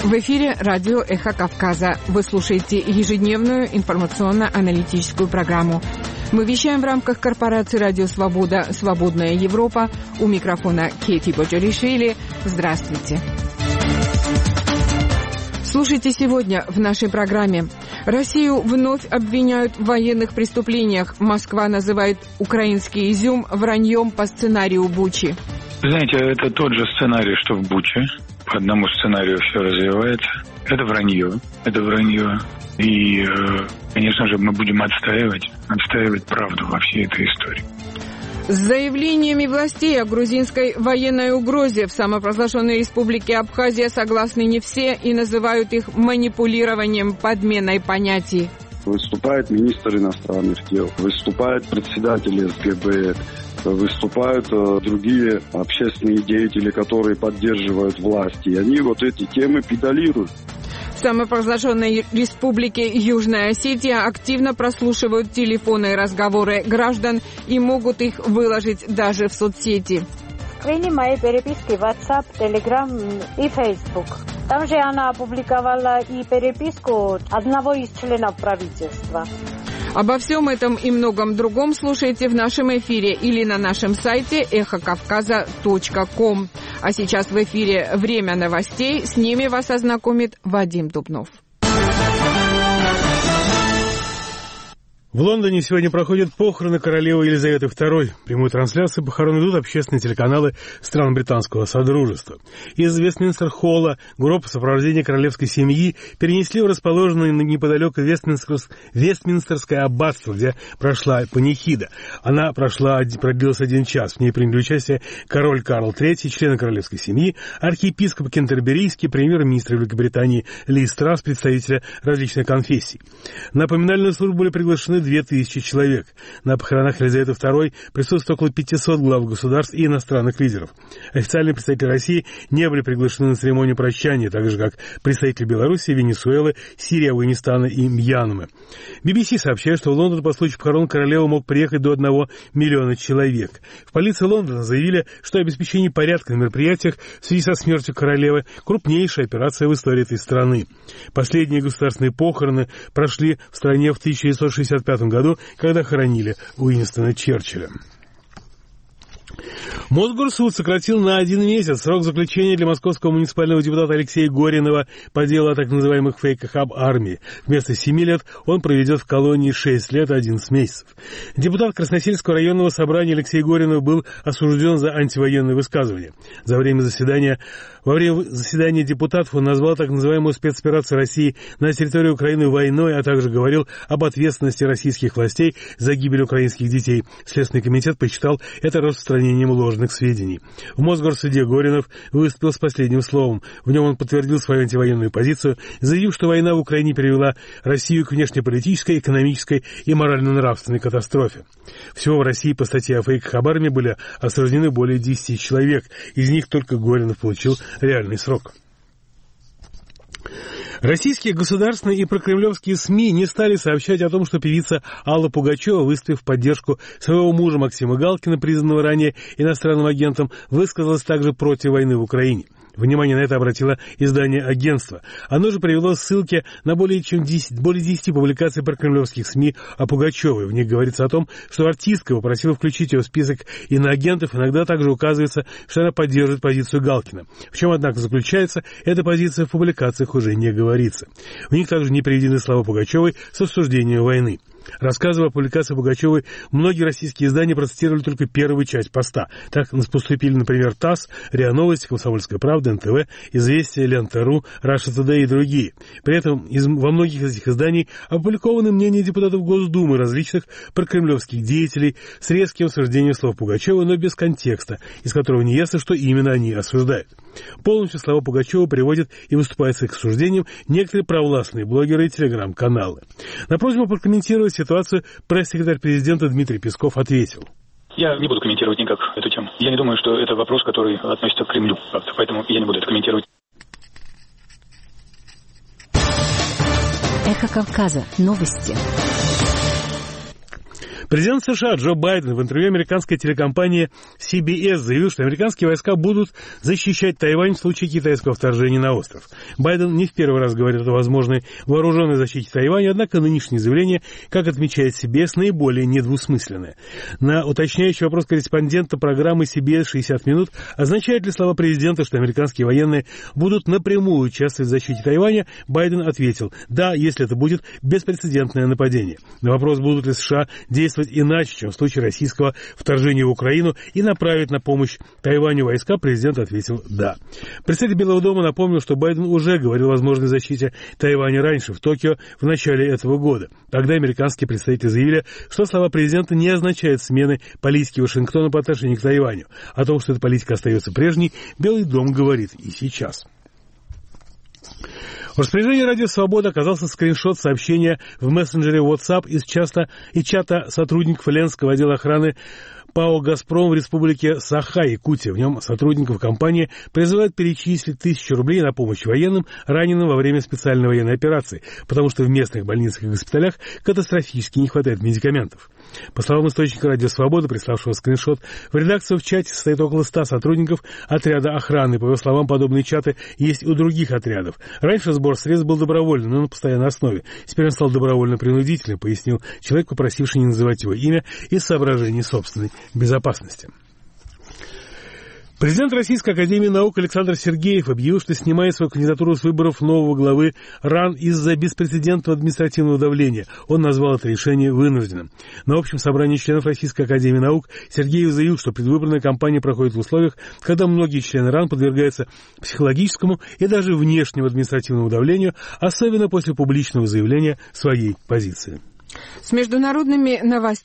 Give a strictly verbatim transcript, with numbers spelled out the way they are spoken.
В эфире радио «Эхо Кавказа». Вы слушаете ежедневную информационно-аналитическую программу. Мы вещаем в рамках корпорации «Радио Свобода. Свободная Европа». У микрофона Кейти Боджоришвили. Здравствуйте. Слушайте сегодня в нашей программе. Россию вновь обвиняют в военных преступлениях. Москва называет украинский изюм враньем по сценарию Бучи. Знаете, это тот же сценарий, что в Буче. По одному сценарию все развивается. Это вранье. Это вранье. И, конечно же, мы будем отстаивать, отстаивать правду во всей этой истории. С заявлениями властей о грузинской военной угрозе в самопровозглашенной республике Абхазия согласны не все и называют их манипулированием, подменой понятий. Выступает министр иностранных дел, выступает председатель СГБ, выступают другие общественные деятели, которые поддерживают власть. И они вот эти темы педалируют. В самопровозглашенной республике Южная Осетия активно прослушивают телефоны и разговоры граждан и могут их выложить даже в соцсети. Скрыли мои переписки в WhatsApp, Telegram и Facebook. Там же она опубликовала и переписку одного из членов правительства. Обо всем этом и многом другом слушайте в нашем эфире или на нашем сайте эхо кавказа точка ком. А сейчас в эфире «Время новостей». С ними вас ознакомит Вадим Дубнов. В Лондоне сегодня проходят похороны королевы Елизаветы второй. Прямую трансляцию похорон ведут общественные телеканалы стран британского содружества. Из Вестминстер-холла гроб в сопровождении королевской семьи перенесли в расположенное неподалеку Вестминстерское аббатство, где прошла панихида. Она прошла, продлилась один час. В ней приняли участие король Карл третий, члены королевской семьи, архиепископ Кентерберийский, премьер-министр Великобритании Ли Страс, представители различных конфессий. На поминальную службу были приглашены две тысячи человек. На похоронах Елизаветы второй присутствует около пятисот глав государств и иностранных лидеров. Официальные представители России не были приглашены на церемонию прощания, так же, как представители Беларуси, Венесуэлы, Сирии, Афганистана и Мьянмы. би би си сообщает, что в Лондон по случаю похорон королевы мог приехать до одного миллиона человек. В полиции Лондона заявили, что обеспечение порядка на мероприятиях в связи со смертью королевы – крупнейшая операция в истории этой страны. Последние государственные похороны прошли в стране в тысяча девятьсот шестьдесят пятом году, когда хоронили Уинстона Черчилля. Мосгорсуд сократил на один месяц срок заключения для московского муниципального депутата Алексея Горинова по делу о так называемых фейках об армии. Вместо семи лет он проведет в колонии шесть лет и одиннадцать месяцев. Депутат Красносельского районного собрания Алексей Горинов был осужден за антивоенные высказывания. За время заседания, во время заседания депутатов он назвал так называемую спецоперацию России на территории Украины войной, а также говорил об ответственности российских властей за гибель украинских детей. Следственный комитет посчитал это распространением ложных сведений. В Мосгорсуде Горинов выступил с последним словом. В нем он подтвердил свою антивоенную позицию, заявив, что война в Украине привела Россию к внешнеполитической, экономической и морально-нравственной катастрофе. Всего в России по статье о фейках об армии были осуждены более десяти человек. Из них только Горинов получил реальный срок. Российские государственные и прокремлевские СМИ не стали сообщать о том, что певица Алла Пугачева, выступив в поддержку своего мужа Максима Галкина, признанного ранее иностранным агентом, высказалась также против войны в Украине. Внимание на это обратило издание агентства. Оно же привело ссылки на более чем десять, более десяти публикаций прокремлевских СМИ о Пугачевой. В них говорится о том, что артистка попросила включить ее в список иноагентов. Иногда также указывается, что она поддерживает позицию Галкина. В чем, однако, заключается эта позиция, в публикациях уже не говорится. В них также не приведены слова Пугачевой с обсуждением войны. Рассказывая о публикации Пугачевой, многие российские издания процитировали только первую часть поста. Так поступили, например, ТАСС, РИА Новости, Комсомольская правда, эн тэ вэ, Известия, Лента.ру, Раша Тудэй и другие. При этом из, во многих из этих изданий опубликованы мнения депутатов Госдумы, различных прокремлевских деятелей с резким осуждением слов Пугачевой, но без контекста, из которого не ясно, что именно они осуждают. Полностью слова Пугачева приводят и выступают с их осуждением некоторые провластные блогеры и телеграм-каналы. На просьбу прокомментировать ситуацию пресс-секретарь президента Дмитрий Песков ответил. Я не буду комментировать никак эту тему. Я не думаю, что это вопрос, который относится к Кремлю. Поэтому я не буду это комментировать. Эхо Кавказа. Новости. Президент США Джо Байден в интервью американской телекомпании си би эс заявил, что американские войска будут защищать Тайвань в случае китайского вторжения на остров. Байден не в первый раз говорит о возможной вооруженной защите Тайваня, однако нынешнее заявление, как отмечает си би эс, наиболее недвусмысленное. На уточняющий вопрос корреспондента программы си би эс «шестьдесят минут», означают ли слова президента, что американские военные будут напрямую участвовать в защите Тайваня, Байден ответил: да, если это будет беспрецедентное нападение. На вопрос, будут ли США действовать иначе, чем в случае российского вторжения в Украину, и направить на помощь Тайваню войска, президент ответил «да». Представитель Белого дома напомнил, что Байден уже говорил о возможной защите Тайваня раньше, в Токио, в начале этого года. Тогда американские представители заявили, что слова президента не означают смены политики Вашингтона по отношению к Тайваню. О том, что эта политика остается прежней, Белый дом говорит и сейчас. В распоряжении Радио Свобода оказался скриншот сообщения в мессенджере WhatsApp из чата и чата сотрудников Ленского отдела охраны ПАО «Газпром» в республике Саха-Якутия. В нем сотрудников компании призывают перечислить тысячу рублей на помощь военным, раненым во время специальной военной операции, потому что в местных больницах и госпиталях катастрофически не хватает медикаментов. По словам источника «Радио Свобода», приславшего скриншот, в редакцию в чате состоит около ста сотрудников отряда охраны. По его словам, подобные чаты есть у других отрядов. Раньше сбор средств был добровольным, но на постоянной основе. Теперь он стал добровольно-принудительным, пояснил человек, попросивший не называть его имя из соображений собственной безопасности. Президент Российской академии наук Александр Сергеев объявил, что снимает свою кандидатуру с выборов нового главы РАН из-за беспрецедентного административного давления. Он назвал это решение вынужденным. На общем собрании членов Российской академии наук Сергеев заявил, что предвыборная кампания проходит в условиях, когда многие члены РАН подвергаются психологическому и даже внешнему административному давлению, особенно после публичного заявления своей позиции. С международными новостями